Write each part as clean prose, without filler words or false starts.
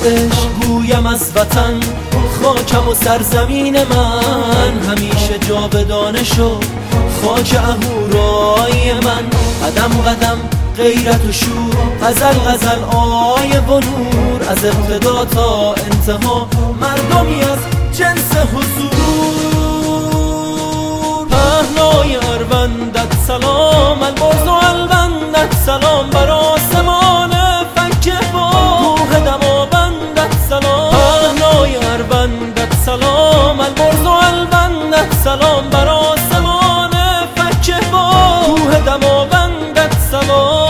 عشق گویم از وطن، خاکم و سرزمین من همیشه جاودانه شد. خاک اهورای من قدم قدم غیرت و شور، غزل غزل آیه و نور، از ابتدا تا انتها مردمی از جنس حضور. پهنای اروندت سلام، البرز و البندت سلام، بر آسمان فکه با کوه دماوندت سلام. پهنای اروندت سلام، البرز و البندت سلام، بر آسمان فکه با کوه دماوندت سلام.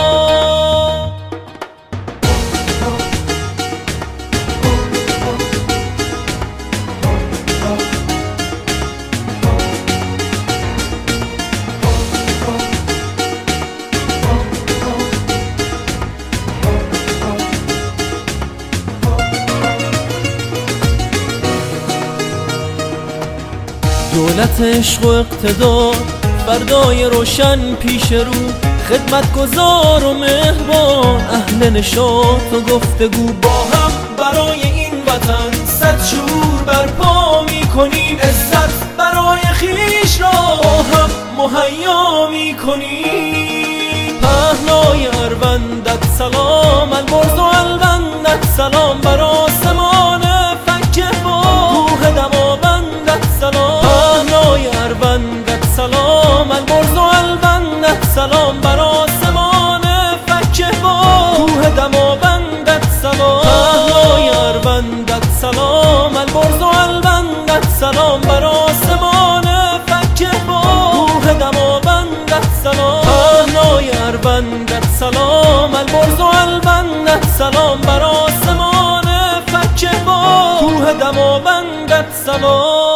دولت عشق و اقتدار، فردای روشن پیش رو، خدمتگزار و مهربان، اهل نشاط و گفتگو، با هم برای این وطن صد شور برپا میکنیم، عزت برای خویش را با هم مهیا میکنیم. پهنای اروندت سلام، البرز و البندت سلام، بر آسمان فکه با کوه دماوندت سلام. پهنای اروندت سلام، البرز و البندت سلام، بر آسمان فکه با کوه دماوندت سلام. پهنای اروندت سلام، البرز و البندت سلام، بر آسمان فکه با کوه دماوندت سلام. پهنای اروندت سلام، البرز و البندت سلام، بر آسمان فکه با کوه دماوندت سلام.